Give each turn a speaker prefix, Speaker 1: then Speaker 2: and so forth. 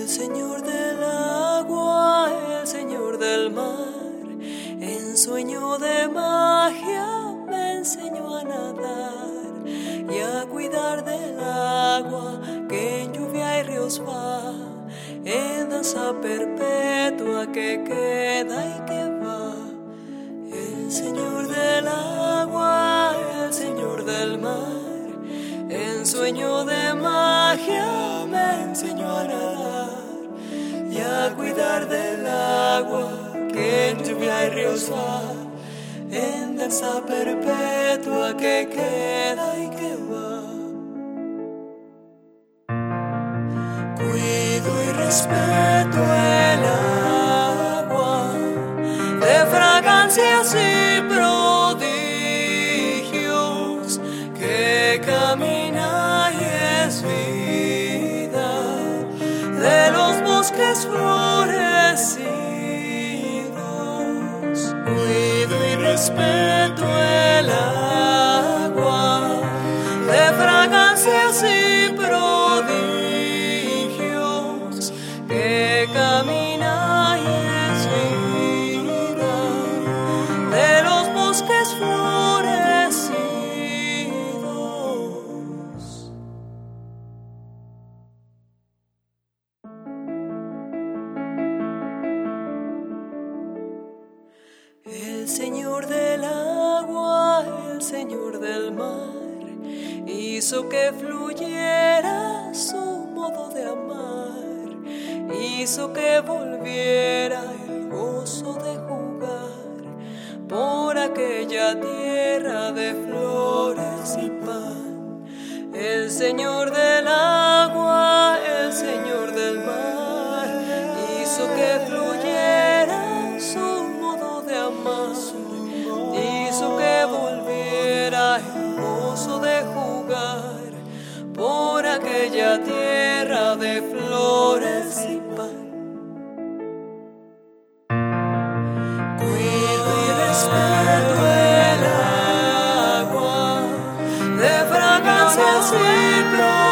Speaker 1: El Señor del agua, el Señor del mar, en sueño de magia me enseñó a nadar y a cuidar del agua que en lluvia y ríos va, en danza perpetua que queda y que va. El Señor del agua, el Señor del mar, en sueño de magia me enseñó a nadar y a cuidar del agua que en lluvia y ríos va, en danza perpetua que queda y que va. Cuido y respeto el agua de fragancias y prodigios que camina y es vida de los bosques florecidos. Cuido y respeto el agua de fragancias y prodigios que camina y es vida de los bosques florecidos. El Señor del agua, el Señor del mar, hizo que fluyera su modo de amar, hizo que volviera el gozo de jugar por aquella tierra de flores y pan. El Señor del agua, el Señor del mar, hizo que fluyera su modo de amar, hizo que volviera el gozo de jugar por aquella tierra de flores y pan. Cuido y respeto el agua de fragancias y